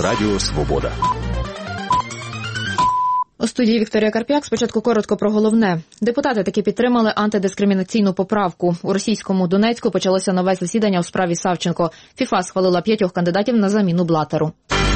Радіо Свобода. У студії Вікторія Карп'як. Спочатку коротко про головне. Депутати таки підтримали антидискримінаційну поправку. У російському Донецьку почалося нове засідання у справі Савченко. ФІФА схвалила 5 кандидатів на заміну Блатеру.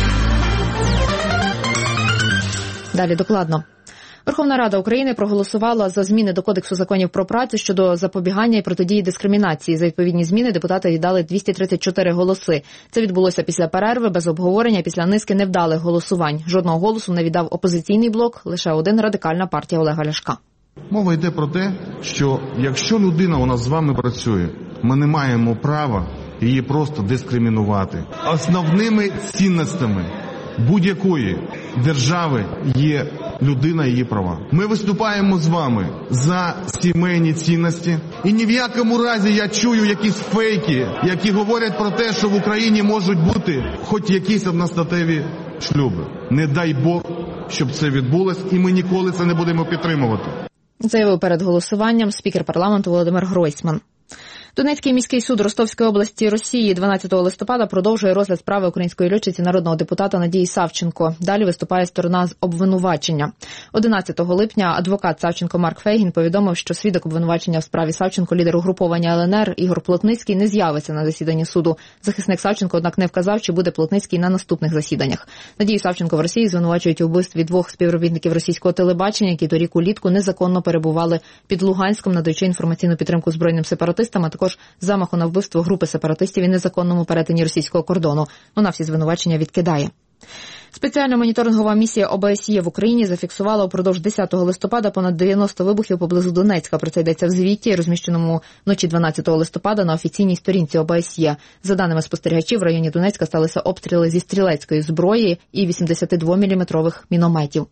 Далі докладно. Верховна Рада України проголосувала за зміни до Кодексу законів про працю щодо запобігання і протидії дискримінації. За відповідні зміни депутати віддали 234 голоси. Це відбулося після перерви, без обговорення, після низки невдалих голосувань. Жодного голосу не віддав опозиційний блок, лише один – Радикальна партія Олега Ляшка. Мова йде про те, що якщо людина у нас з вами працює, ми не маємо права її просто дискримінувати. Основними цінностями будь-якої держави є людина і її права. Ми виступаємо з вами за сімейні цінності. І ні в якому разі я чую якісь фейки, які говорять про те, що в Україні можуть бути хоч якісь одностатеві шлюби. Не дай Бог, щоб це відбулось, і ми ніколи це не будемо підтримувати. Заявив перед голосуванням спікер парламенту Володимир Гройсман. Донецький міський суд Ростовської області Росії 12 листопада продовжує розгляд справи української льотчиці народного депутата Надії Савченко. Далі виступає сторона з обвинувачення. 11 липня адвокат Савченко Марк Фейгін повідомив, що свідок обвинувачення в справі Савченко, лідер угруповання ЛНР Ігор Плотницький, не з'явиться на засіданні суду. Захисник Савченко, однак, не вказав, чи буде Плотницький на наступних засіданнях. Надію Савченко в Росії звинувачують у вбивстві 2 співробітників російського телебачення, які торік улітку незаконно перебували під Луганськом, надаючи інформаційну підтримку збройним сепаратистам, а також замаху на вбивство групи сепаратистів і незаконному перетині російського кордону. Вона всі звинувачення відкидає. Спеціальна моніторингова місія ОБСЄ в Україні зафіксувала упродовж 10 листопада понад 90 вибухів поблизу Донецька. Про це йдеться в звіті, розміщеному вночі 12 листопада на офіційній сторінці ОБСЄ. За даними спостерігачів, в районі Донецька сталися обстріли зі стрілецької зброї і 82-мм мінометів.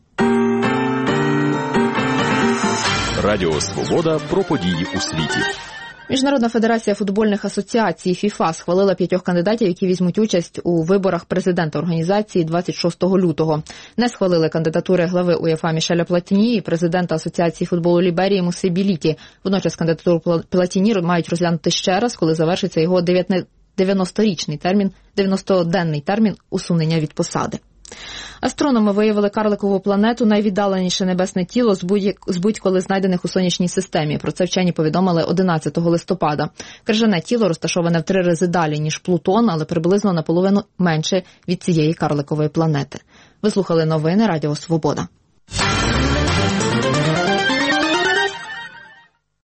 Радіо Свобода про події у світі. Міжнародна федерація футбольних асоціацій ФІФА схвалила 5 кандидатів, які візьмуть участь у виборах президента організації 26 лютого. Не схвалили кандидатури глави УЄФА Мішеля Платіні і президента Асоціації футболу Ліберії Муси Біліті. Водночас кандидатуру Платіні мають розглянути ще раз, коли завершиться його 90-денний термін усунення від посади. Астрономи виявили карликову планету, найвіддаленіше небесне тіло з будь-коли знайдених у сонячній системі. Про це вчені повідомили 11 листопада. Крижане тіло розташоване в 3 рази далі, ніж Плутон, але приблизно наполовину менше від цієї карликової планети. Ви слухали новини Радіо Свобода.